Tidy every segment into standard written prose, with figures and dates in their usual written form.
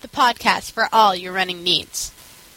podcast for all your running needs.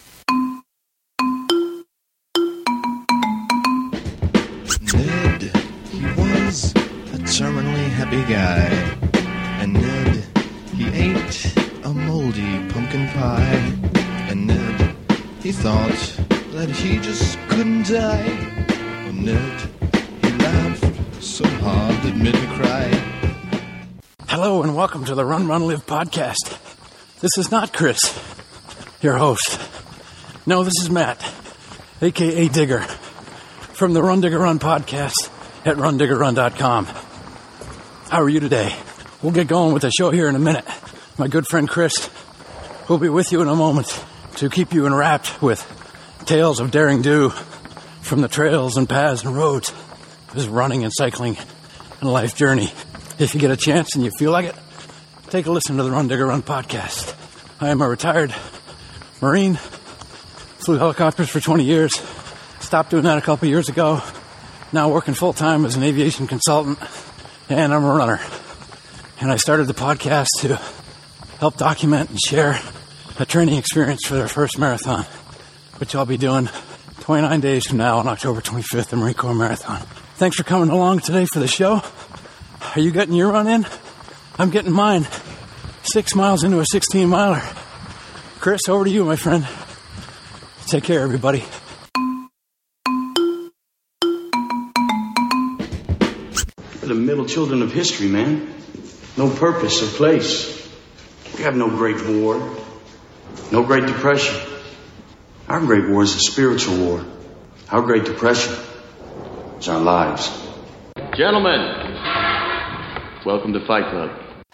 Ned, he was a terminally happy guy. And Ned, he ate a moldy pumpkin pie. And Ned, he thought that he just couldn't die. Well, Ned, he laughed so hard it made me cry. Hello and welcome to the Run, Run, Live podcast. This is not Chris, your host. No, this is Matt, a.k.a. Digger, from the Run, Digger, Run podcast at rundiggerrun.com. How are you today? We'll get going with the show here in a minute. My good friend Chris will be with you in a moment to keep you enwrapped with tales of daring do from the trails and paths and roads of his running and cycling and life journey. If you get a chance and you feel like it, take a listen to the Run, Digger, Run podcast. I am a retired Marine, flew helicopters for 20 years, stopped doing that a couple years ago, now working full-time as an aviation consultant, and I'm a runner. And I started the podcast to help document and share a training experience for their first marathon, which I'll be doing 29 days from now on October 25th, the Marine Corps Marathon. Thanks for coming along today for the show. Are you getting your run in? I'm getting mine. 6 miles into a 16-miler. Chris, over to you, my friend. Take care, everybody. We're the middle children of history, man. No purpose or place. We have no great war. No great depression. Our great war is a spiritual war. Our great depression is our lives. Gentlemen, welcome to Fight Club.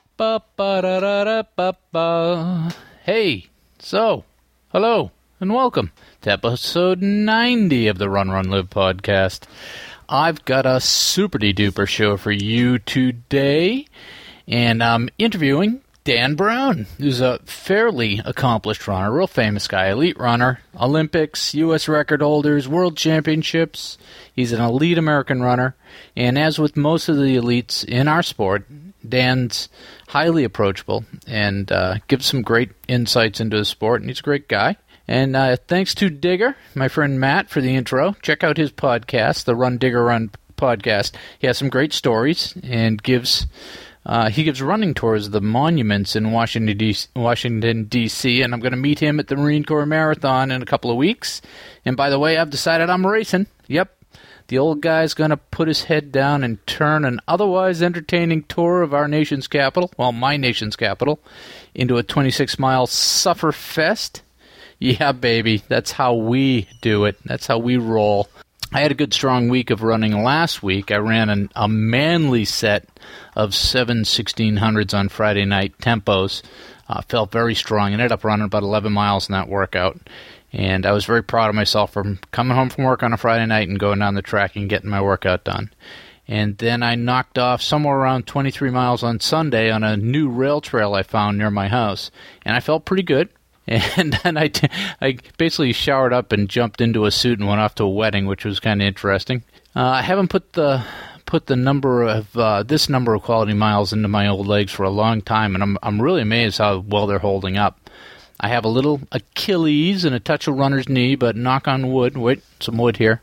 Ba-ba-da-da-da-ba-ba. Hey, so, hello, and welcome to episode 90 of the Run, Run, Live podcast. I've got a super-de-duper show for you today, and I'm interviewing Dan Brown, who's a fairly accomplished runner, real famous guy, elite runner, Olympics, U.S. record holders, world championships. He's an elite American runner, and as with most of the elites in our sport, Dan's highly approachable and gives some great insights into the sport, and he's a great guy. And thanks to Digger, my friend Matt, for the intro. Check out his podcast, the Run, Digger, Run podcast. He has some great stories and gives running tours of the monuments in Washington, D.C., and I'm going to meet him at the Marine Corps Marathon in a couple of weeks. And by the way, I've decided I'm racing. Yep. The old guy's going to put his head down and turn an otherwise entertaining tour of our nation's capital, well, my nation's capital, into a 26-mile suffer fest. Yeah, baby, that's how we do it. That's how we roll. I had a good, strong week of running last week. I ran a manly set of 7 1600s on Friday night tempos. Felt very strong. Ended up running about 11 miles in that workout. And I was very proud of myself for coming home from work on a Friday night and going down the track and getting my workout done. And then I knocked off somewhere around 23 miles on Sunday on a new rail trail I found near my house. And I felt pretty good. And then I basically showered up and jumped into a suit and went off to a wedding, which was kind of interesting. I haven't put the number of this number of quality miles into my old legs for a long time, and I'm really amazed how well they're holding up. I have a little Achilles and a touch of runner's knee, but knock on wood. Wait, some wood here.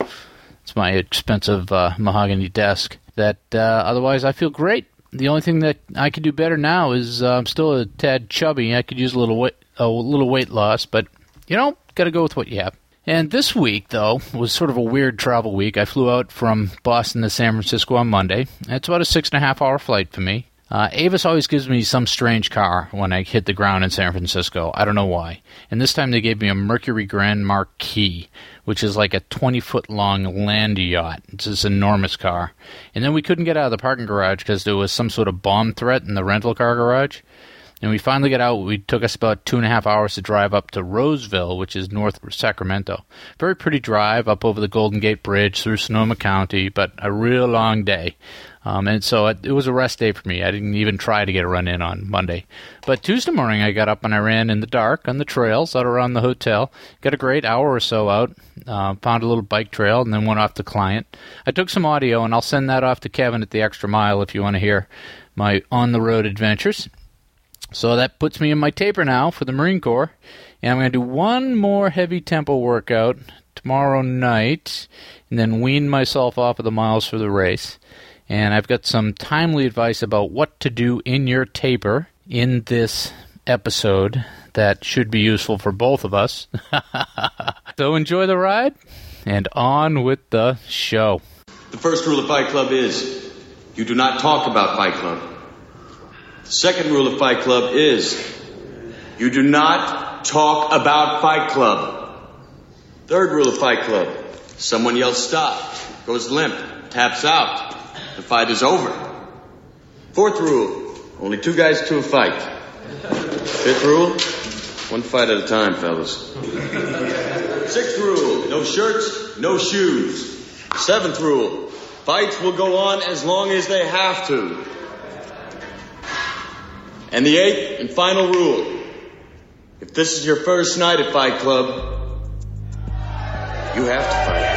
It's my expensive mahogany desk. That otherwise I feel great. The only thing that I could do better now is I'm still a tad chubby. I could use a little weight loss, but got to go with what you have. And this week, though, was sort of a weird travel week. I flew out from Boston to San Francisco on Monday. It's about a 6.5-hour flight for me. Avis always gives me some strange car when I hit the ground in San Francisco. I don't know why. And this time they gave me a Mercury Grand Marquis, which is like a 20-foot-long land yacht. It's this enormous car. And then we couldn't get out of the parking garage because there was some sort of bomb threat in the rental car garage. And we finally got out. It took us about 2.5 hours to drive up to Roseville, which is north of Sacramento. Very pretty drive up over the Golden Gate Bridge through Sonoma County, but a real long day. And so it was a rest day for me. I didn't even try to get a run in on Monday. But Tuesday morning I got up and I ran in the dark on the trails out around the hotel. Got a great hour or so out. Found a little bike trail and then went off to Client. I took some audio and I'll send that off to Kevin at the Extra Mile if you want to hear my on-the-road adventures. So that puts me in my taper now for the Marine Corps. And I'm going to do one more heavy tempo workout tomorrow night, and then wean myself off of the miles for the race. And I've got some timely advice about what to do in your taper in this episode that should be useful for both of us. So enjoy the ride, and on with the show. The first rule of Fight Club is you do not talk about Fight Club. The second rule of Fight Club is you do not talk about Fight Club. Third rule of Fight Club, someone yells stop, goes limp, taps out. The fight is over. Fourth rule, only 2 guys to a fight. Fifth rule, 1 fight at a time, fellas. Sixth rule, no shirts, no shoes. Seventh rule, fights will go on as long as they have to. And the 8th and final rule, if this is your first night at Fight Club, you have to fight.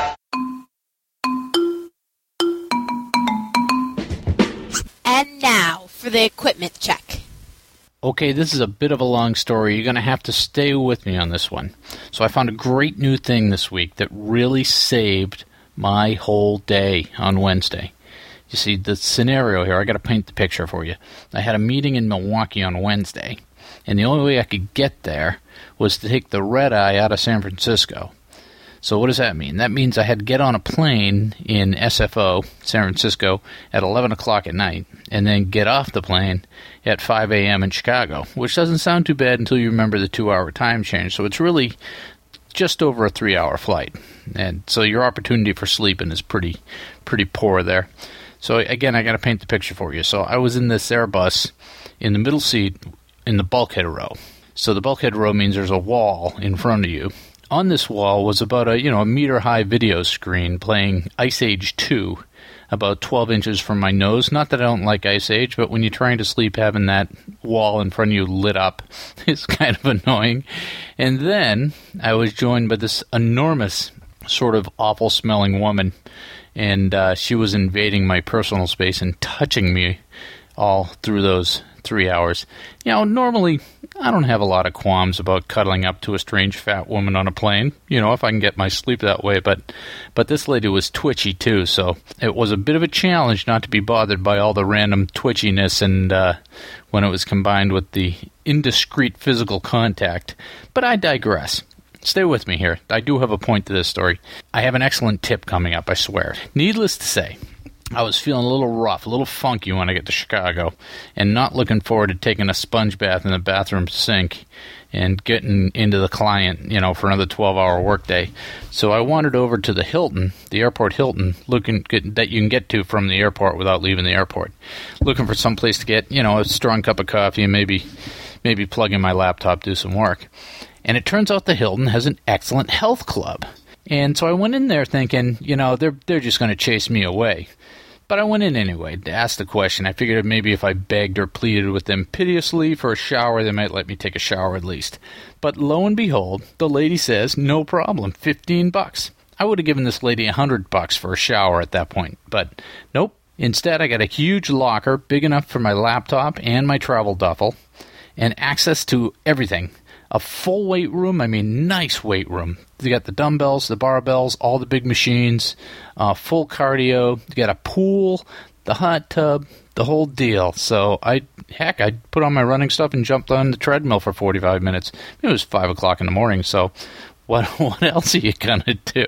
And now for the equipment check. Okay, this is a bit of a long story. You're going to have to stay with me on this one. So I found a great new thing this week that really saved my whole day on Wednesday. You see, the scenario here, I got to paint the picture for you. I had a meeting in Milwaukee on Wednesday, and the only way I could get there was to take the red-eye out of San Francisco. So what does that mean? That means I had to get on a plane in SFO, San Francisco, at 11 o'clock at night, and then get off the plane at 5 a.m. in Chicago, which doesn't sound too bad until you remember the 2-hour time change. So it's really just over a 3-hour flight. And so your opportunity for sleeping is pretty poor there. So again, I got to paint the picture for you. So I was in this Airbus in the middle seat in the bulkhead row. So the bulkhead row means there's a wall in front of you. On this wall was about a meter-high video screen playing Ice Age 2, about 12 inches from my nose. Not that I don't like Ice Age, but when you're trying to sleep, having that wall in front of you lit up is kind of annoying. And then I was joined by this enormous, sort of awful-smelling woman, and she was invading my personal space and touching me all through those 3 hours. Normally I don't have a lot of qualms about cuddling up to a strange fat woman on a plane, if I can get my sleep that way, but this lady was twitchy too, so it was a bit of a challenge not to be bothered by all the random twitchiness and when it was combined with the indiscreet physical contact. But I digress. Stay with me here. I do have a point to this story. I have an excellent tip coming up, I swear. Needless to say, I was feeling a little rough, a little funky when I get to Chicago, and not looking forward to taking a sponge bath in the bathroom sink and getting into the client, for another 12-hour workday. So I wandered over to the Hilton, the airport Hilton, that you can get to from the airport without leaving the airport, looking for some place to get, a strong cup of coffee and maybe plug in my laptop, do some work. And it turns out the Hilton has an excellent health club. And so I went in there thinking, they're just going to chase me away. But I went in anyway to ask the question. I figured maybe if I begged or pleaded with them piteously for a shower, they might let me take a shower at least. But lo and behold, the lady says, no problem, $15. I would have given this lady $100 for a shower at that point, but nope. Instead, I got a huge locker, big enough for my laptop and my travel duffel, and access to everything. A full weight room, nice weight room. You got the dumbbells, the barbells, all the big machines, full cardio. You got a pool, the hot tub, the whole deal. So I put on my running stuff and jumped on the treadmill for 45 minutes. It was 5 o'clock in the morning, so what else are you going to do?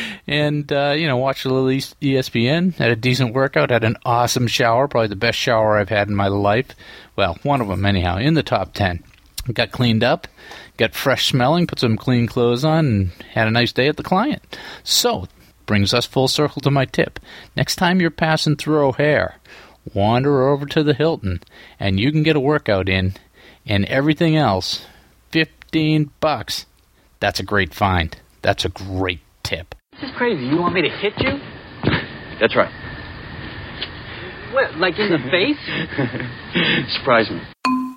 And, watched a little ESPN, had a decent workout, had an awesome shower, probably the best shower I've had in my life. Well, one of them anyhow, in the top 10. Got cleaned up, got fresh smelling, put some clean clothes on, and had a nice day at the client. So, brings us full circle to my tip. Next time you're passing through O'Hare, wander over to the Hilton, and you can get a workout in, and everything else, $15. That's a great find. That's a great tip. This is crazy. You want me to hit you? That's right. What, like in the face? Surprise me.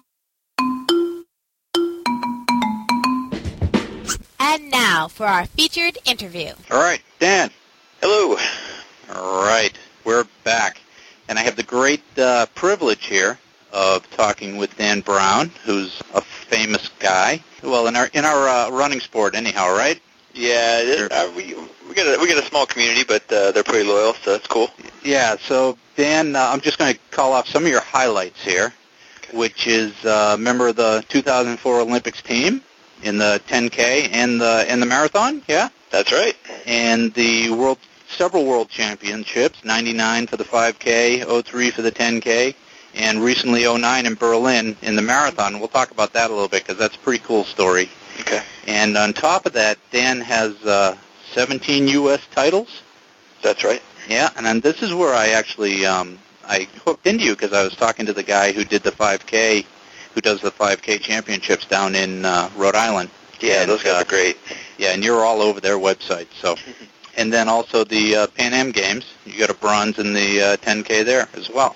And now for our featured interview. All right, Dan. Hello. All right, we're back. And I have the great privilege here of talking with Dan Brown, who's a famous guy. Well, in our running sport, anyhow, right? Yeah, we get a small community, but they're pretty loyal, so that's cool. Yeah. So Dan, I'm just going to call off some of your highlights here, which is member of the 2004 Olympics team in the 10K and the marathon. Yeah, that's right. And the several world championships, 99 for the 5K, 03 for the 10K, and recently 09 in Berlin in the marathon. We'll talk about that a little bit because that's a pretty cool story. Okay. And on top of that, Dan has 17 U.S. titles. That's right. Yeah, and then this is where I actually I hooked into you because I was talking to the guy who did the 5K, who does the 5K championships down in Rhode Island. Yeah, those guys are great. Yeah, and you're all over their website. So, and then also the Pan Am Games, you got a bronze in the 10K there as well.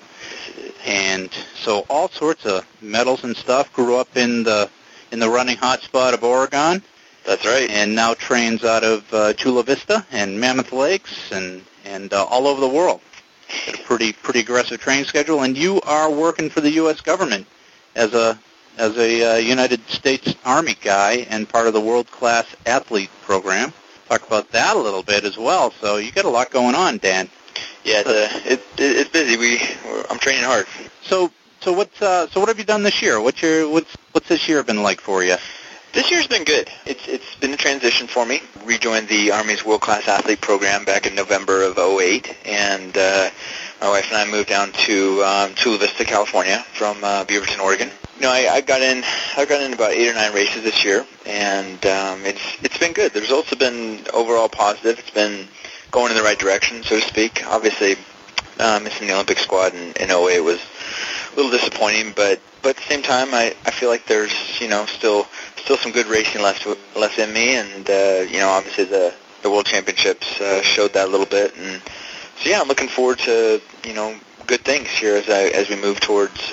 And so all sorts of medals and stuff. Grew up in the running hotspot of Oregon. That's right. And now trains out of Chula Vista and Mammoth Lakes and all over the world. Got a pretty aggressive training schedule. And you are working for the U.S. government as a United States Army guy and part of the World Class Athlete Program. Talk about that a little bit as well. So you got a lot going on, Dan. Yeah, it's busy. I'm training hard. So what have you done this year? What's this year been like for you? This year's been good. It's been a transition for me. Rejoined the Army's World Class Athlete Program back in November of 2008, and my wife and I moved down to Chula Vista, California, from Beaverton, Oregon. You know, I got in about 8 or 9 races this year, and it's been good. The results have been overall positive. It's been going in the right direction, so to speak. Obviously, missing the Olympic squad in 2008 was a little disappointing, but at the same time, I feel like there's still some good racing left in me, and obviously the World Championships showed that a little bit, and so yeah, I'm looking forward to good things here as we move towards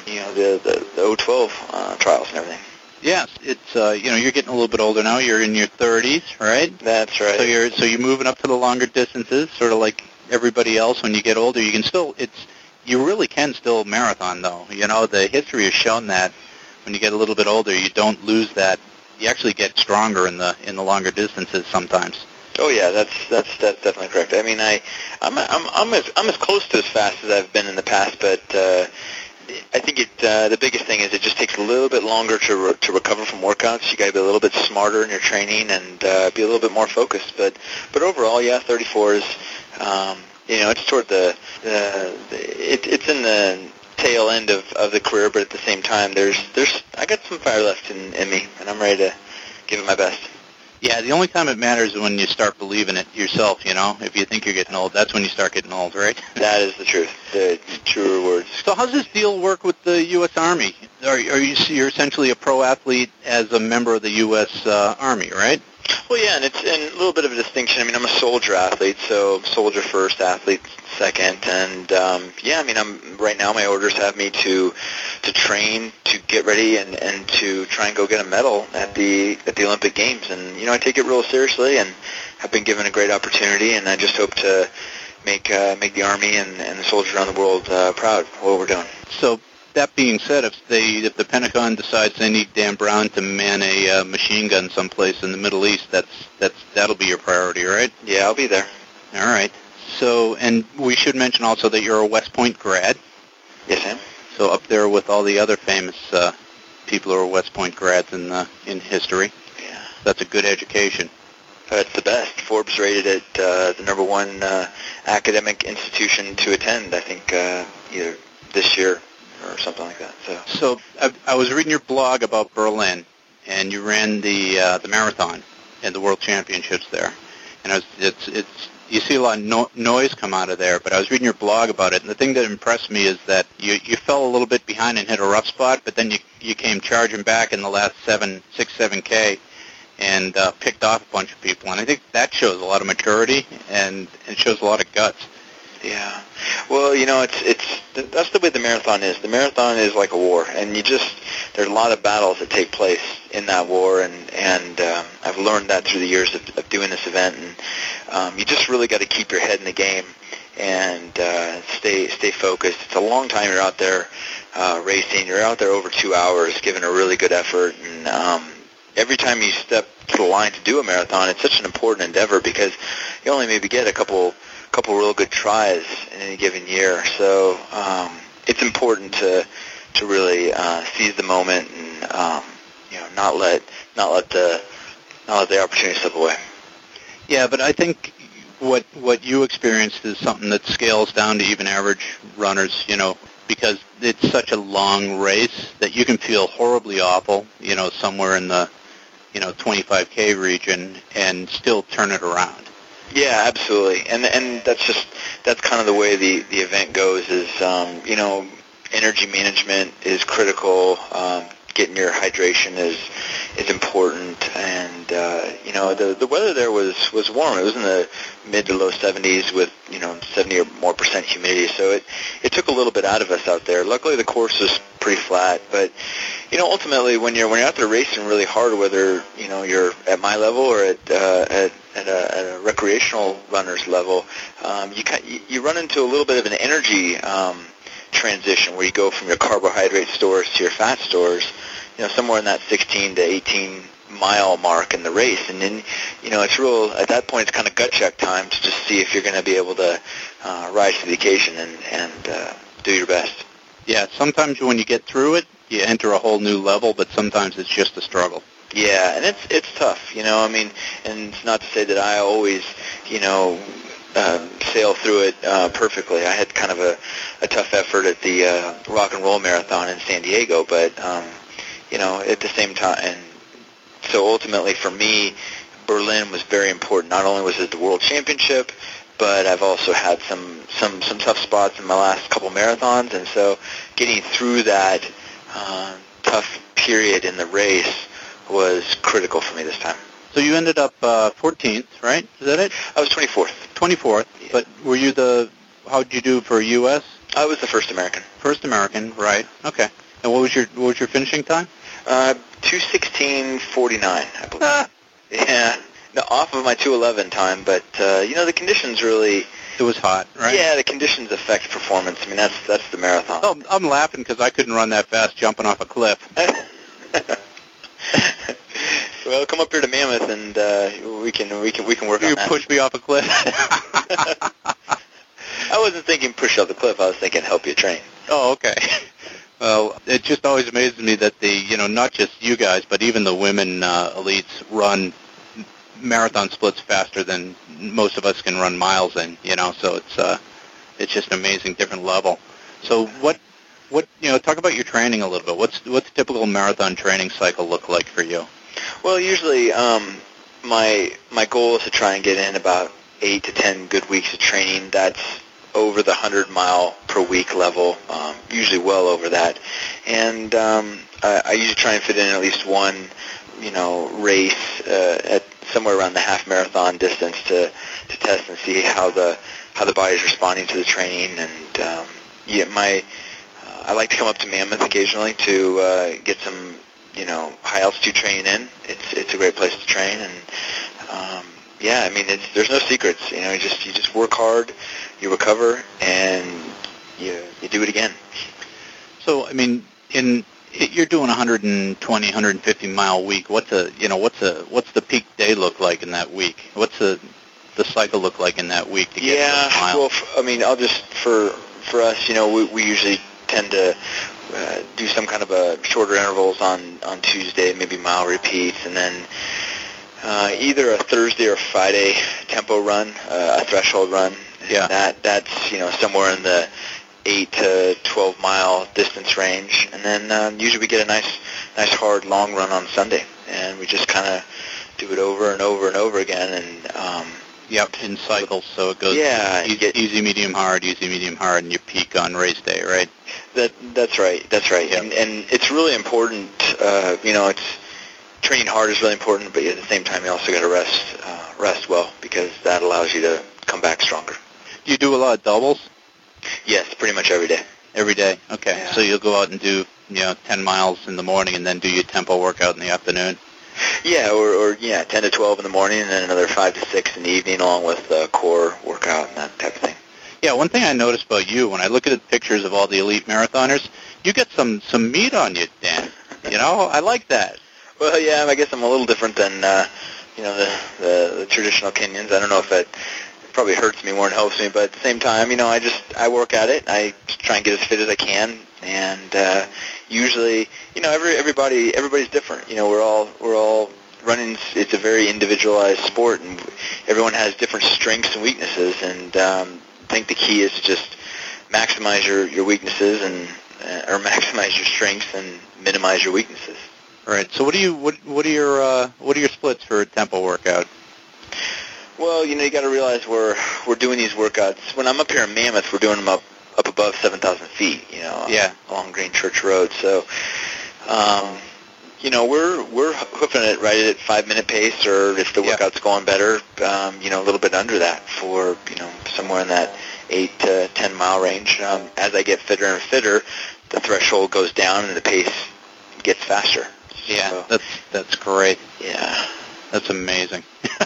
the 012 trials and everything. Yes, it's you're getting a little bit older now. You're in your 30s, right? That's right. So you're moving up to the longer distances, sort of like everybody else. When you get older, you really can still marathon though. The history has shown that when you get a little bit older, you don't lose that. You actually get stronger in the longer distances sometimes. Oh yeah, that's definitely correct. I mean, I'm as close to as fast as I've been in the past, but I think the biggest thing is it just takes a little bit longer to recover from workouts. You got to be a little bit smarter in your training and be a little bit more focused. But overall, yeah, 34 is it's toward it's in the tail end of the career, but at the same time, I got some fire left in me, and I'm ready to give it my best. Yeah, the only time it matters is when you start believing it yourself, If you think you're getting old, that's when you start getting old, right? That is the truth. The truer words. So how's this deal work with the U.S. Army? You're essentially a pro athlete as a member of the U.S. Army, right? Well, yeah, and it's a little bit of a distinction. I mean, I'm a soldier athlete, so soldier first, athlete second, and right now my orders have me to train, to get ready, and to try and go get a medal at the Olympic Games, and I take it real seriously, and have been given a great opportunity, and I just hope to make the Army and the soldiers around the world proud of what we're doing. So that being said, if the Pentagon decides they need Dan Brown to man a machine gun someplace in the Middle East, that'll be your priority, right? Yeah, I'll be there. All right. So, and we should mention also that you're a West Point grad. Yes, I am. So up there with all the other famous people who are West Point grads in history. Yeah. That's a good education. It's the best. Forbes rated it the number one academic institution to attend, I think, either this year or something like that. So I was reading your blog about Berlin, and you ran the marathon and the World Championships there, and you see a lot of noise come out of there. But I was reading your blog about it, and the thing that impressed me is that you fell a little bit behind and hit a rough spot, but then you came charging back in the last 7K, and picked off a bunch of people, and I think that shows a lot of maturity and it shows a lot of guts. Yeah. Well, that's the way the marathon is. The marathon is like a war, and there's a lot of battles that take place in that war, and I've learned that through the years of doing this event, and you just really got to keep your head in the game and stay focused. It's a long time you're out there racing. You're out there over 2 hours, giving a really good effort, and every time you step to the line to do a marathon, it's such an important endeavor because you only maybe get a couple real good tries in any given year. So it's important to really seize the moment and not let the opportunity slip away. Yeah, but I think what you experienced is something that scales down to even average runners, because it's such a long race that you can feel horribly awful, somewhere in the 25K region and still turn it around. Yeah, absolutely, and that's kind of the way the event goes. Is energy management is critical. Getting your hydration is important, and the weather there was warm. It was in the mid to low 70s with 70 or more % humidity. So it took a little bit out of us out there. Luckily, the course was pretty flat, but ultimately when you're out there racing really hard, whether you're at my level or at a recreational runner's level, you run into a little bit of an energy transition where you go from your carbohydrate stores to your fat stores, somewhere in that 16 to 18 mile mark in the race, and then it's real. At that point, it's kind of gut check time to just see if you're going to be able to rise to the occasion and do your best. Yeah, sometimes when you get through it, you enter a whole new level, but sometimes it's just a struggle. Yeah, and it's tough, and it's not to say that I always, sail through it perfectly. I had kind of a tough effort at the Rock and Roll Marathon in San Diego, but at the same time, and so ultimately for me, Berlin was very important. Not only was it the World Championship, but I've also had some tough spots in my last couple marathons, and so getting through that tough period in the race was critical for me this time. So you ended up 14th, right? Is that it? I was 24th. 24th, yeah. But were you how did you do for U.S.? I was the first American. First American, right. Okay. And what was your finishing time? 2:16:49, I believe. Yeah. No, off of my 2:11 time, but the conditions really. It was hot, right? Yeah, the conditions affect performance. I mean, that's the marathon. Oh, I'm laughing because I couldn't run that fast jumping off a cliff. Well, come up here to Mammoth and we can work on that. You push me off a cliff. I wasn't thinking push off the cliff. I was thinking help you train. Oh, okay. Well, it just always amazes me that not just you guys, but even the women elites run marathon splits faster than most of us can run miles in. So it's just an amazing different level. So what talk about your training a little bit. What's the typical marathon training cycle look like for you? Well, usually my goal is to try and get in about 8 to 10 good weeks of training. That's over the 100-mile per week level, usually well over that. And I usually try and fit in at least one, race at somewhere around the half marathon distance to test and see how the body's responding to the training. And I like to come up to Mammoth occasionally to get some high altitude training in. It's a great place to train, and there's no secrets. You just work hard, you recover, and you do it again. So you're doing 120, 150 mile week. What's the peak day look like in that week? What's the cycle look like in that week to get those miles? Well, I'll just for us, we usually tend to do some kind of a shorter intervals on Tuesday, maybe mile repeats, and then either a Thursday or Friday tempo run, a threshold run. Yeah. That's somewhere in the 8 to 12 mile distance range, and then usually we get a nice hard long run on Sunday, and we just kind of do it over and over and over again, and in cycles, so it goes easy, medium, hard, and you peak on race day, right? That's right. Yeah. And it's really important. It's training hard is really important, but at the same time, you also got to rest well, because that allows you to come back stronger. Do you do a lot of doubles? Yes, pretty much every day. Every day. Okay. Yeah. So you'll go out and do 10 miles in the morning, and then do your tempo workout in the afternoon. Yeah, or 10 to 12 in the morning, and then another 5 to 6 in the evening, along with core workout and that type of thing. Yeah, one thing I noticed about you, when I look at the pictures of all the elite marathoners, you get some meat on you, Dan. You know, I like that. Well, yeah, I guess I'm a little different than, the traditional Kenyans. I don't know if it probably hurts me more than helps me, but at the same time, I work at it. I try and get as fit as I can, and usually, everybody's different. We're all running. It's a very individualized sport, and everyone has different strengths and weaknesses, and I think the key is to just maximize your weaknesses or maximize your strengths and minimize your weaknesses. Right. So what are your splits for a tempo workout? Well, you got to realize we're doing these workouts. When I'm up here in Mammoth, we're doing them up above 7,000 feet. Along Green Church Road. So, we're hoofing it right at 5-minute pace, or if the workout's going better, a little bit under that for somewhere in that 8 to 10 mile range. As I get fitter and fitter, the threshold goes down and the pace gets faster. Yeah, so, that's great. Yeah, that's amazing.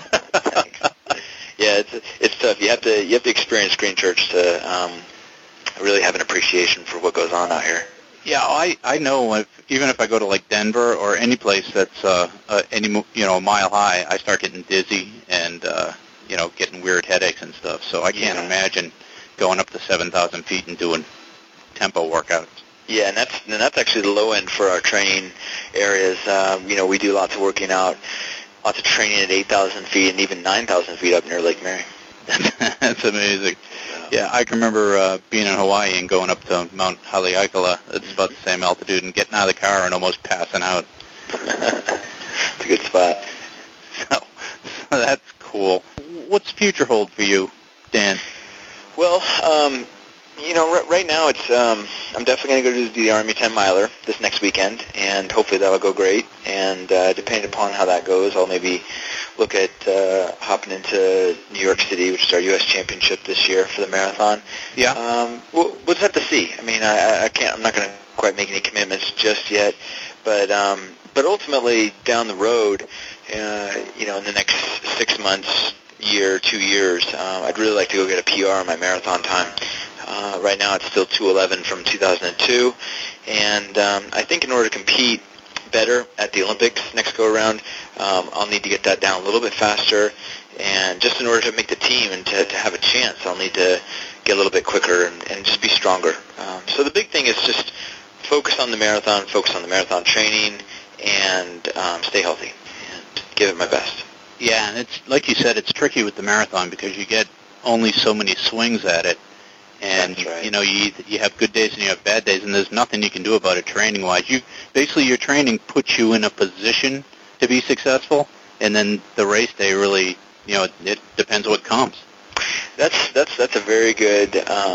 Yeah, it's tough. You have to experience Green Church to really have an appreciation for what goes on out here. Yeah, I know. Even if I go to like Denver or any place that's a mile high, I start getting dizzy and getting weird headaches and stuff. So I can't imagine going up to 7,000 feet and doing tempo workouts. Yeah, and that's actually the low end for our training areas. We do lots of working out, lots of training at 8,000 feet and even 9,000 feet up near Lake Mary. That's amazing. Yeah, I can remember being in Hawaii and going up to Mount Haleakala. It's about the same altitude, and getting out of the car and almost passing out. It's a good spot. So that's cool. What's the future hold for you, Dan? Well, right now it's I'm definitely going to go to the Army 10 miler this next weekend, and hopefully that'll go great. And depending upon how that goes, I'll maybe look at hopping into New York City, which is our U.S. championship this year for the marathon. Yeah. We'll just have to see. I mean, I'm not going to quite make any commitments just yet, but ultimately down the road, in the next 6 months, year, 2 years, I'd really like to go get a PR in my marathon time. Right now it's still 2:11 from 2002, and I think in order to compete better at the Olympics next go-around, I'll need to get that down a little bit faster, and just in order to make the team and to have a chance, I'll need to get a little bit quicker and just be stronger. So the big thing is just focus on the marathon training, and stay healthy, and give it my best. Yeah, and it's like you said, it's tricky with the marathon because you get only so many swings at it. And, that's right. You have good days and you have bad days, and there's nothing you can do about it training-wise. Basically, your training puts you in a position to be successful, and then the race day really, it depends what comes. That's a very good,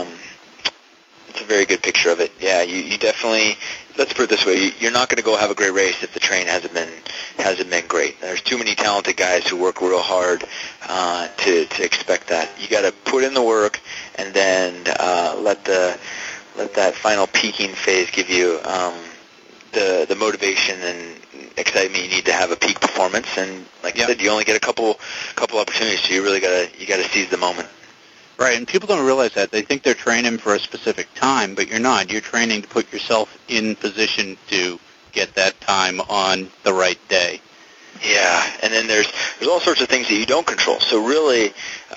it's a very good picture of it. Yeah, you definitely, let's put it this way, you're not going to go have a great race if the train hasn't been great. There's too many talented guys who work real hard to expect that. You got to put in the work, and then let that final peaking phase give you the motivation and excitement you need to have a peak performance. And like I said, you only get a couple opportunities, so you really gotta seize the moment. Right, and people don't realize that. They think they're training for a specific time, but you're not. You're training to put yourself in position to get that time on the right day. Yeah, and then there's all sorts of things that you don't control. So really,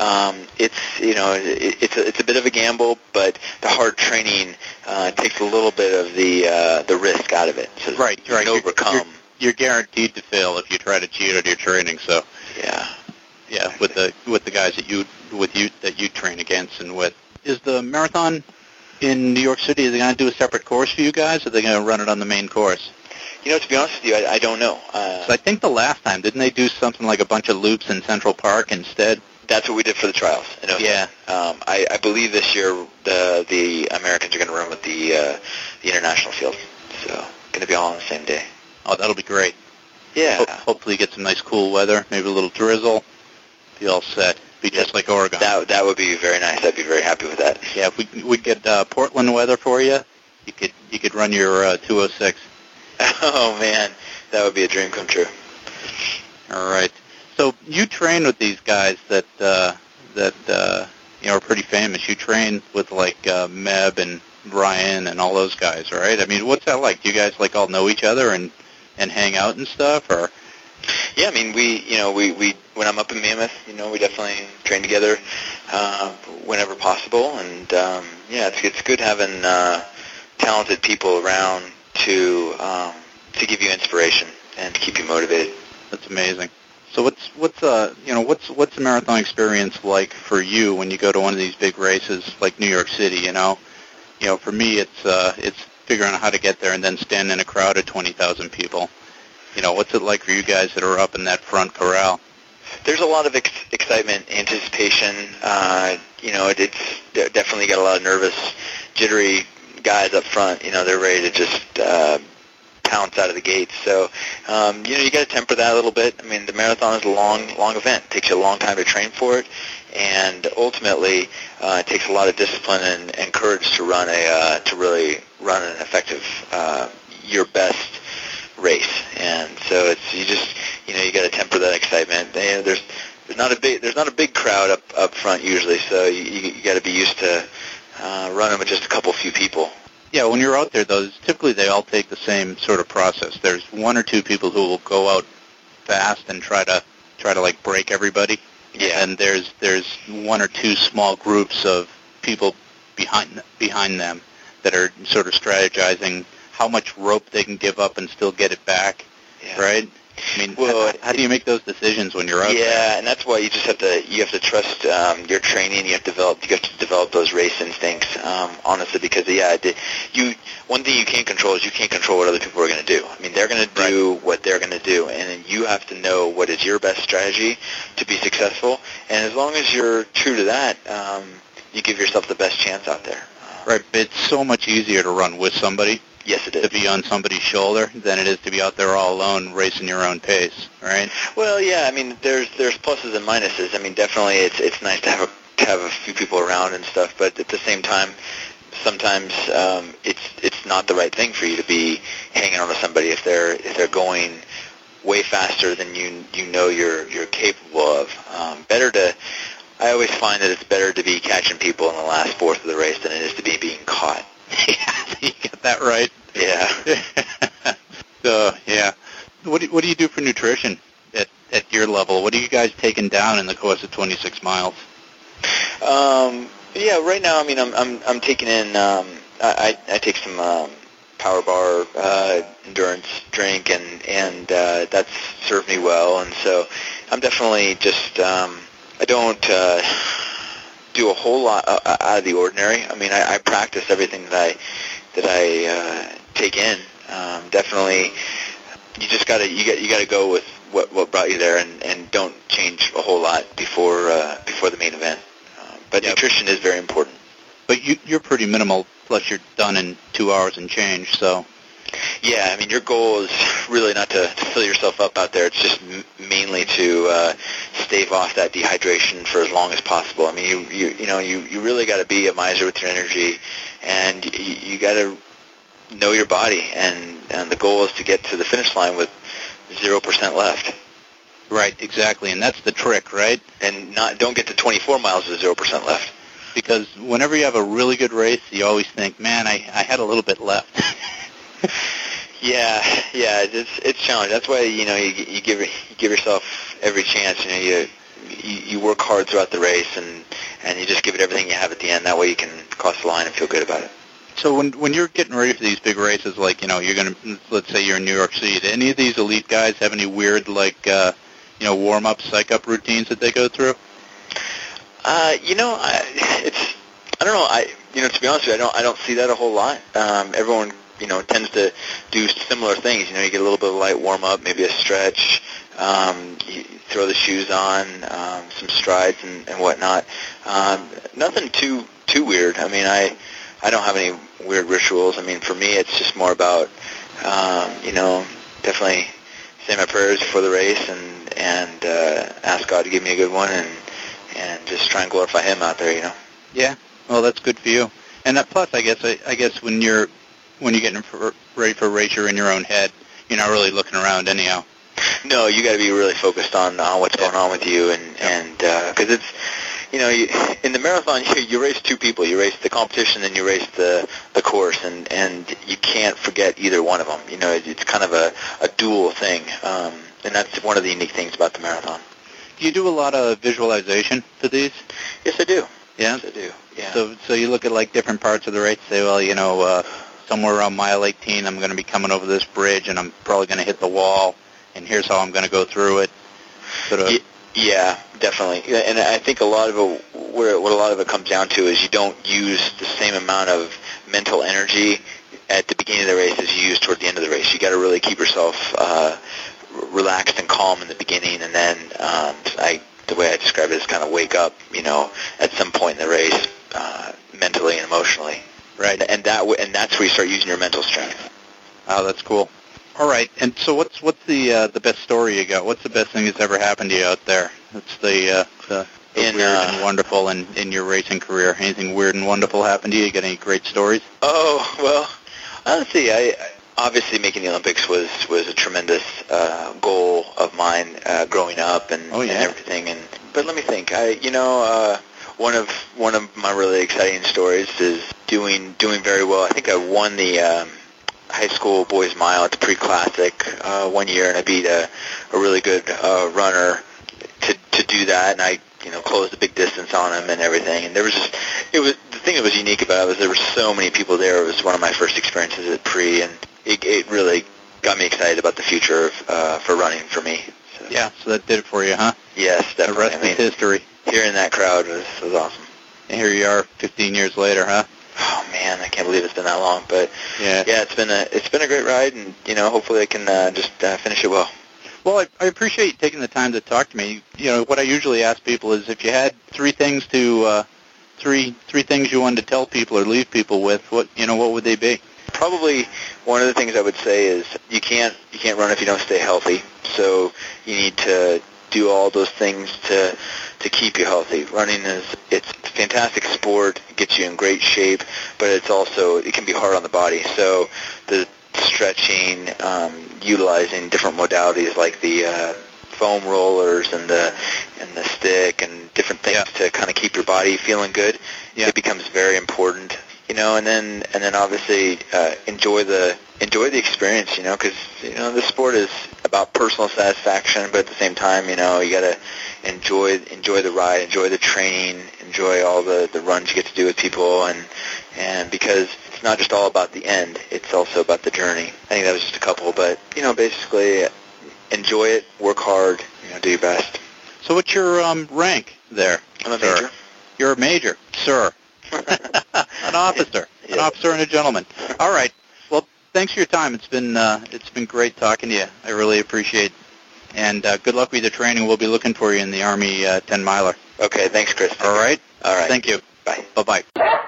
it's a bit of a gamble, but the hard training takes a little bit of the risk out of it. So right. You can overcome. You're guaranteed to fail if you try to cheat on your training. So yeah, exactly. with the guys that you train against and with. Is the marathon in New York City, are they going to do a separate course for you guys, or are they going to run it on the main course? To be honest with you, I don't know. So I think the last time, didn't they do something like a bunch of loops in Central Park instead? That's what we did for the trials. Yeah. I believe this year the Americans are going to run with the international field. So going to be all on the same day. Oh, that'll be great. Yeah. Hopefully get some nice cool weather, maybe a little drizzle. Be all set. Be just like Oregon. That would be very nice. I'd be very happy with that. Yeah, if we get Portland weather for you, you could run your 206. Oh man, that would be a dream come true. All right. So you train with these guys that are pretty famous. You train with like Meb and Ryan and all those guys, right? I mean, what's that like? Do you guys like all know each other and hang out and stuff, or? Yeah, I mean, we when I'm up in Mammoth, we definitely train together whenever possible, and yeah, it's good having talented people around to give you inspiration and to keep you motivated. That's amazing. So what's the marathon experience like for you when you go to one of these big races like New York City? For me, it's figuring out how to get there and then stand in a crowd of 20,000 people. What's it like for you guys that are up in that front corral? There's a lot of excitement, anticipation. It's definitely got a lot of nervous, jittery guys up front. They're ready to just pounce out of the gates. So, you got to temper that a little bit. I mean, the marathon is a long event. It takes you a long time to train for it, and ultimately, it takes a lot of discipline and courage to really run an effective, your best race. And so you got to temper that excitement. There's not a big crowd up front usually, so you got to be used to running with just a few people. Yeah, when you're out there, though, typically they all take the same sort of process. There's one or two people who will go out fast and try to like break everybody. Yeah. And there's one or two small groups of people behind them that are sort of strategizing how much rope they can give up and still get it back. Yeah. Right? I mean, how do you make those decisions when you're out there? Yeah, and that's why you just have to trust your training. You have to develop those race instincts, honestly, because one thing you can't control is you can't control what other people are going to do. I mean, they're going to do what they're going to do, and then you have to know what is your best strategy to be successful. And as long as you're true to that, you give yourself the best chance out there. Right, but it's so much easier to run with somebody. Yes, it is. To be on somebody's shoulder than it is to be out there all alone racing your own pace, right? Well, yeah. I mean, there's pluses and minuses. I mean, definitely it's nice to have a few people around and stuff, but at the same time, sometimes it's not the right thing for you to be hanging on to somebody if they're going way faster than you're capable of. I always find that it's better to be catching people in the last fourth of the race than it is to be being caught. Yeah, you get that right. Yeah. So, yeah. What do you do for nutrition at your level? What are you guys taking down in the course of 26 miles? Yeah, right now, I mean, I'm taking in, I take some Power Bar endurance drink, and that's served me well, and so I'm definitely just, I don't do a whole lot out of the ordinary. I mean, I practice everything that I take in. Definitely, you just gotta go with what brought you there, and don't change a whole lot before the main event. But nutrition is very important. But you're pretty minimal. Plus, you're done in 2 hours and change. So. Yeah, I mean, your goal is really not to fill yourself up out there. It's just mainly to stave off that dehydration for as long as possible. I mean, you really got to be a miser with your energy, and you got to know your body. And the goal is to get to the finish line with 0% left. Right, exactly, and that's the trick, right? And don't get to 24 miles with 0% left. Because whenever you have a really good race, you always think, man, I had a little bit left. Yeah, it's challenging. That's why you give yourself every chance. You work hard throughout the race, and you just give it everything you have at the end. That way you can cross the line and feel good about it. So when you're getting ready for these big races, like you're gonna, let's say you're in New York City, do any of these elite guys have any weird warm up, psych up routines that they go through? I don't know. To be honest with you, I don't see that a whole lot. Everyone tends to do similar things. You get a little bit of light warm up, maybe a stretch, you throw the shoes on, some strides and whatnot. Nothing too weird. I mean, I don't have any weird rituals. I mean, for me, it's just more about definitely say my prayers before the race and ask God to give me a good one and just try and glorify Him out there. Yeah. Well, that's good for you. And plus, I guess when you're getting ready for a race, you're in your own head. You're not really looking around anyhow. No, you got to be really focused on what's going on with you, and because it's in the marathon, you race two people. You race the competition and you race the course, and you can't forget either one of them. It's kind of a dual thing, and that's one of the unique things about the marathon. Do you do a lot of visualization for these? Yes, I do. Yeah? Yes, I do. Yeah. So you look at, like, different parts of the race, say, well, somewhere around mile 18, I'm going to be coming over this bridge, and I'm probably going to hit the wall, and here's how I'm going to go through it. Sort of. Yeah, definitely. And I think what a lot of it comes down to is you don't use the same amount of mental energy at the beginning of the race as you use toward the end of the race. You got to really keep yourself relaxed and calm in the beginning, and then the way I describe it is kind of wake up, at some point in the race, mentally and emotionally. Right. And that's where you start using your mental strength. Oh, that's cool. All right, and so what's the best story you got? What's the best thing that's ever happened to you out there? What's the weird and wonderful in your racing career? Anything weird and wonderful happened to you? You got any great stories? Oh, well, let's see. Obviously making the Olympics was a tremendous goal of mine growing up and everything. But let me think. One of my really exciting stories is doing very well. I think I won the high school boys mile at the pre-classic 1 year, and I beat a really good runner to do that, and I closed a big distance on him and everything. And the thing that was unique about it was there were so many people there. It was one of my first experiences at pre, and it really got me excited about the future for running for me. So. Yeah, so that did it for you, huh? Yes, definitely. The rest is history. Hearing that crowd was awesome. And here you are 15 years later, huh? Oh man, I can't believe it's been that long, but yeah, it's been a great ride, and hopefully I can just finish it well. Well, I appreciate you taking the time to talk to me. What I usually ask people is if you had three things you wanted to tell people or leave people with, what would they be? Probably one of the things I would say is you can't run if you don't stay healthy. So you need to do all those things to keep you healthy. Running it's a fantastic sport. It gets you in great shape, but it can be hard on the body. So the stretching, utilizing different modalities like the foam rollers and the stick and different things to kind of keep your body feeling good. It becomes very important. And then obviously enjoy the experience. Because this sport is about personal satisfaction, but at the same time, you got to enjoy the ride, enjoy the training, enjoy all the runs you get to do with people, and because it's not just all about the end, it's also about the journey. I think that was just a couple, but basically enjoy it, work hard, do your best. So what's your rank there? I'm a major. You're a major, sir. An officer. Yeah. An officer and a gentleman. All right. Well, thanks for your time. It's been great talking to you. I really appreciate it. And good luck with the training. We'll be looking for you in the Army 10-miler. Okay, thanks, Chris. All right? All right. Thank you. Bye. Bye-bye.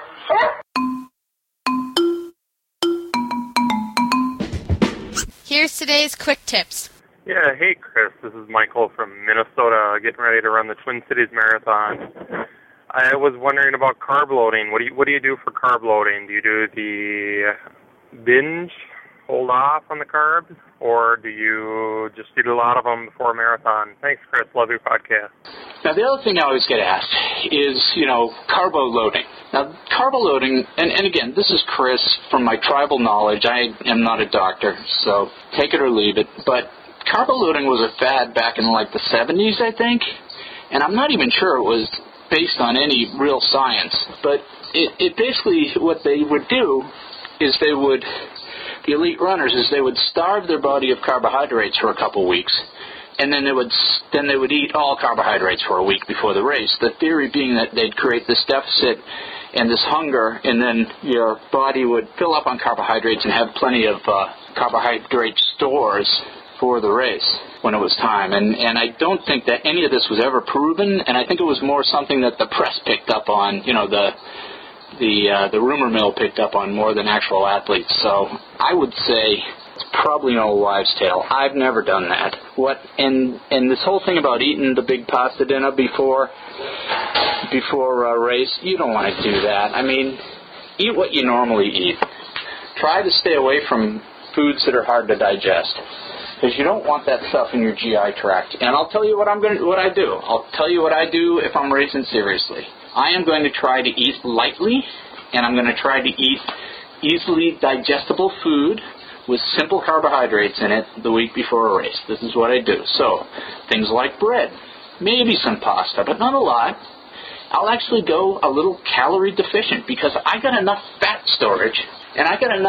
Here's today's quick tips. Yeah, hey Chris, this is Michael from Minnesota, getting ready to run the Twin Cities Marathon. I was wondering about carb loading. What do you do for carb loading? Do you do the binge, hold off on the carbs, or do you just eat a lot of them before a marathon? Thanks, Chris. Love your podcast. Now, the other thing I always get asked is, carbo loading. Now, carbo loading, and again, this is Chris from my tribal knowledge. I am not a doctor, so take it or leave it. But carbo loading was a fad back in, the 70s, I think. And I'm not even sure it was based on any real science. But it basically, what they would do is the elite runners, they would starve their body of carbohydrates for a couple weeks. And then they would eat all carbohydrates for a week before the race. The theory being that they'd create this deficit and this hunger, and then your body would fill up on carbohydrates and have plenty of carbohydrate stores for the race when it was time. And I don't think that any of this was ever proven, and I think it was more something that the press picked up on, the rumor mill picked up on more than actual athletes. So I would say it's probably an old wives' tale. I've never done that. And this whole thing about eating the big pasta dinner before a race, you don't want to do that. I mean, eat what you normally eat. Try to stay away from foods that are hard to digest, because you don't want that stuff in your GI tract. And I'll tell you what I do. I'll tell you what I do if I'm racing seriously. I am going to try to eat lightly, and I'm going to try to eat easily digestible food with simple carbohydrates in it the week before a race. This is what I do. So, things like bread, maybe some pasta, but not a lot. I'll actually go a little calorie deficient because I got enough fat storage, and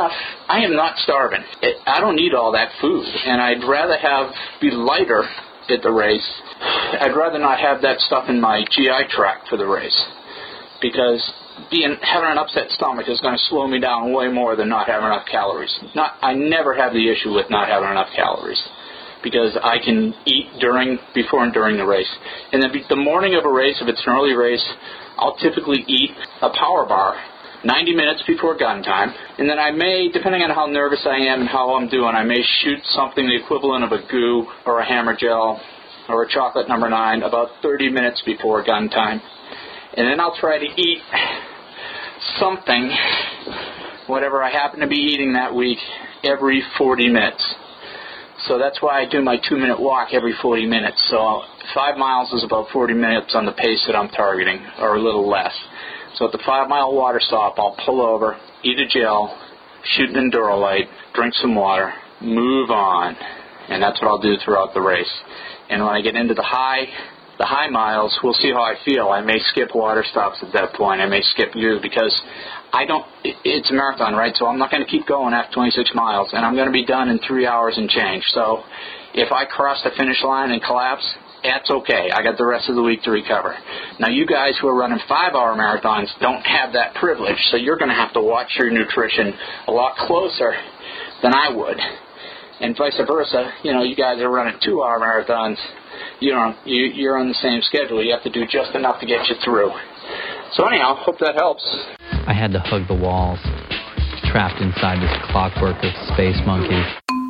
I am not starving. I don't need all that food, and I'd rather be lighter at the race. I'd rather not have that stuff in my GI tract for the race, because having an upset stomach is going to slow me down way more than not having enough calories. I never have the issue with not having enough calories, because I can eat before and during the race. And then the morning of a race, if it's an early race, I'll typically eat a power bar 90 minutes before gun time. And then I may, depending on how nervous I am and how I'm doing, I may shoot something the equivalent of a goo or a hammer gel or a chocolate number 9 about 30 minutes before gun time. And then I'll try to eat something, whatever I happen to be eating that week, every 40 minutes. So that's why I do my 2-minute walk every 40 minutes. So 5 miles is about 40 minutes on the pace that I'm targeting, or a little less. So at the 5-mile water stop, I'll pull over, eat a gel, shoot an Endurolite, drink some water, move on. And that's what I'll do throughout the race. And when I get into the high miles, we'll see how I feel. I may skip water stops at that point. I may skip you, because it's a marathon, right? So I'm not going to keep going after 26 miles, and I'm going to be done in 3 hours and change. So if I cross the finish line and collapse, that's okay. I got the rest of the week to recover. Now, you guys who are running 5-hour marathons don't have that privilege, so you're going to have to watch your nutrition a lot closer than I would. And vice versa, you guys are running 2-hour marathons. You're on the same schedule. You have to do just enough to get you through. So anyhow, hope that helps. I had to hug the walls, trapped inside this clockwork of space monkeys.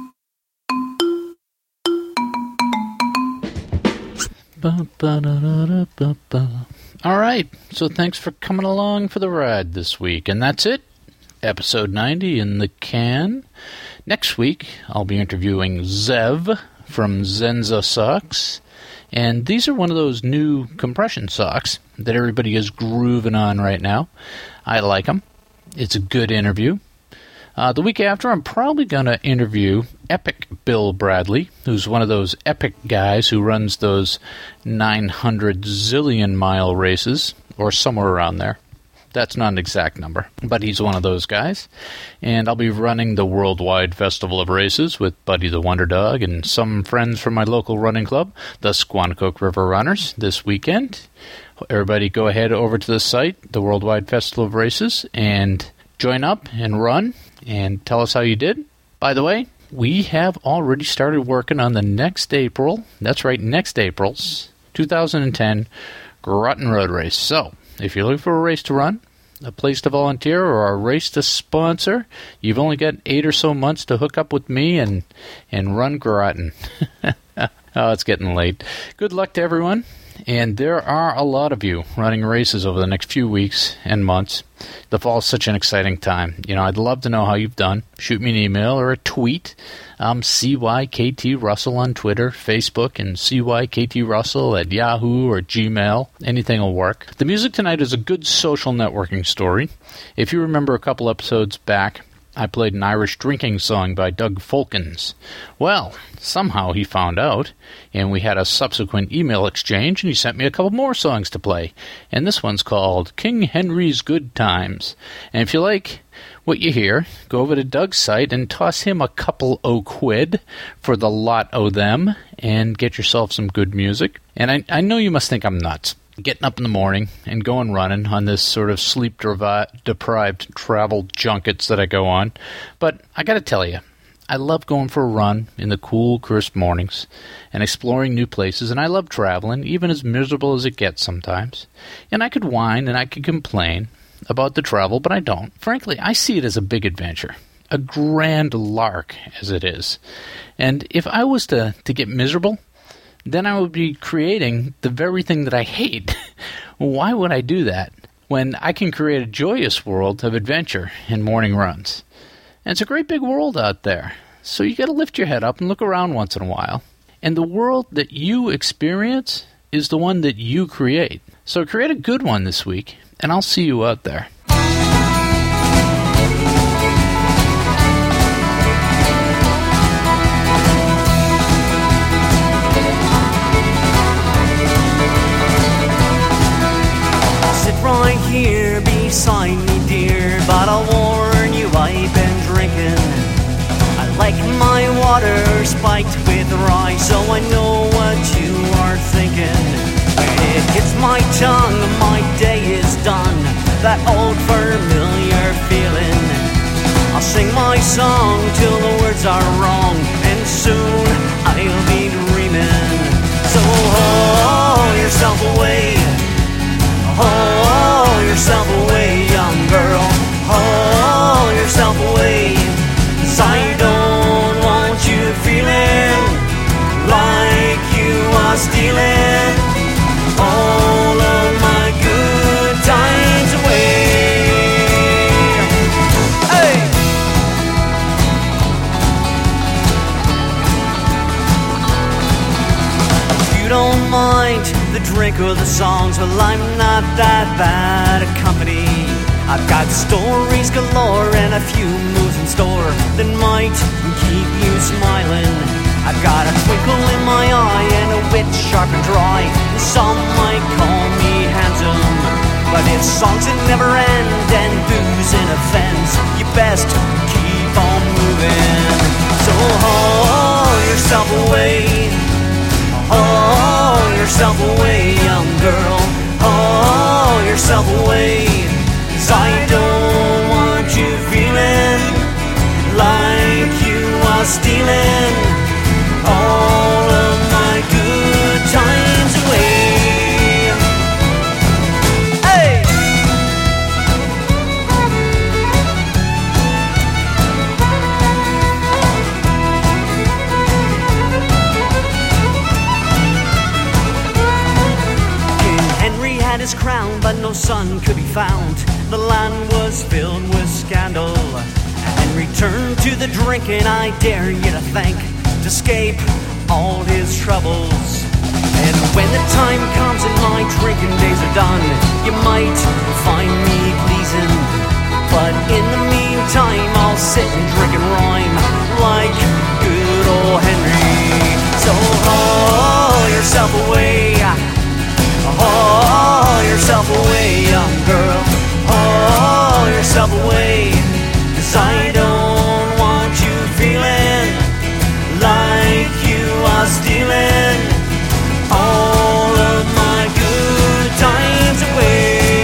All right, so thanks for coming along for the ride this week. And that's it. Episode 90 in the can. Next week, I'll be interviewing Zev from Zenza Socks. And these are one of those new compression socks that everybody is grooving on right now. I like them. It's a good interview. The week after, I'm probably going to interview Epic Bill Bradley, who's one of those epic guys who runs those 900 zillion mile races, or somewhere around there. That's not an exact number, but he's one of those guys. And I'll be running the Worldwide Festival of Races with Buddy the Wonder Dog and some friends from my local running club, the Squannacook River Runners, this weekend. Everybody go ahead over to the site, the Worldwide Festival of Races, and join up and run and tell us how you did. By the way, we have already started working on the next April, that's right, next April's 2010 Groton Road Race. So, if you're looking for a race to run, a place to volunteer, or a race to sponsor, you've only got 8 or so months to hook up with me and run Groton. Oh, it's getting late. Good luck to everyone. And there are a lot of you running races over the next few weeks and months. The fall is such an exciting time. I'd love to know how you've done. Shoot me an email or a tweet. CYKT Russell on Twitter, Facebook, and CYKT Russell at Yahoo or Gmail. Anything will work. The music tonight is a good social networking story. If you remember a couple episodes back, I played an Irish drinking song by Doug Fulkins. Well, somehow he found out, and we had a subsequent email exchange, and he sent me a couple more songs to play. And this one's called King Henry's Good Times. And if you like what you hear, go over to Doug's site and toss him a couple o' quid for the lot o' them, and get yourself some good music. And I know you must think I'm nuts, getting up in the morning and going running on this sort of sleep-deprived travel junkets that I go on. But I got to tell you, I love going for a run in the cool, crisp mornings and exploring new places, and I love traveling, even as miserable as it gets sometimes. And I could whine and I could complain about the travel, but I don't. Frankly, I see it as a big adventure, a grand lark as it is. And if I was to get miserable, then I would be creating the very thing that I hate. Why would I do that when I can create a joyous world of adventure and morning runs? And it's a great big world out there. So you got to lift your head up and look around once in a while. And the world that you experience is the one that you create. So create a good one this week, and I'll see you out there. Sit right here beside me, dear, but I'll warn you, I've been drinking. I like my water spiked with rye, so I know what you are thinking. When it hits my tongue, my day is done. That old familiar feeling. I'll sing my song till the words are wrong, and soon I'll be dreaming. So haul yourself away, haul yourself away, young girl. Haul yourself away, 'cause I don't want you feeling like you are stealing all of my good times away. Hey! If you don't mind the drink or the songs, well, I'm not that bad a company. I've got stories galore and a few moves in store that might keep you smiling. I've got a twinkle in my eye and a wit sharp and dry. Some might call me handsome, but if songs that never end and booze in offense, you best keep on moving. So haul yourself away, haul yourself away, young girl. Haul yourself away, 'cause I don't want you feeling like you are stealing all of my good times away. Hey! King Henry had his crown, but no son could be found. The land was filled with scandal. And returned to the drinking, I dare you to think, to escape all his troubles. And when the time comes and my drinking days are done, you might find me pleasing. But in the meantime, I'll sit and drink and rhyme like good old Henry. So haul yourself away, haul yourself away, young girl. Haul yourself away, 'cause I don't want you feeling like you are stealing all of my good times away.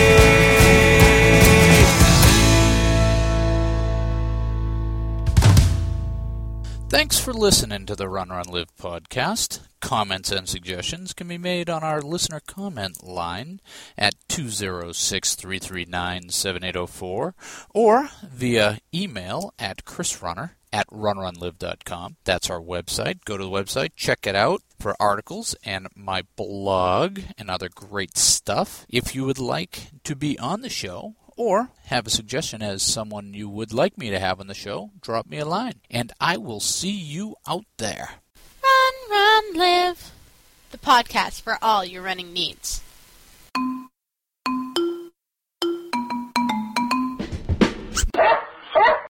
Thanks for listening to the Run Run Live podcast. Comments and suggestions can be made on our listener comment line at 206-339-7804 or via email at chrisrunner@runrunlive.com. That's our website. Go to the website, check it out for articles and my blog and other great stuff. If you would like to be on the show or have a suggestion as someone you would like me to have on the show, drop me a line, and I will see you out there. Run, Run, Live. The podcast for all your running needs.